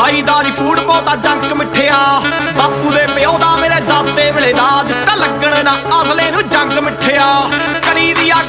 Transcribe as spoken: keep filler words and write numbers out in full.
ਖਾਈ ਦਾ ਨੀ ਫੂਡ ਬਹੁਤਾ ਜੰਕ ਮਿੱਠਿਆ ਬਾਪੂ ਦੇ ਪਿਓ ਦਾ ਮੇਰੇ ਦਾਤੇ ਵੇਲੇ ਦਾ ਦਿੱਤਾ ਲੱਗਣ ਨਾ ਅਸਲੇ ਨੂੰ ਜੰਗ ਮਿੱਠਿਆ ਕਲੀ ਦੀ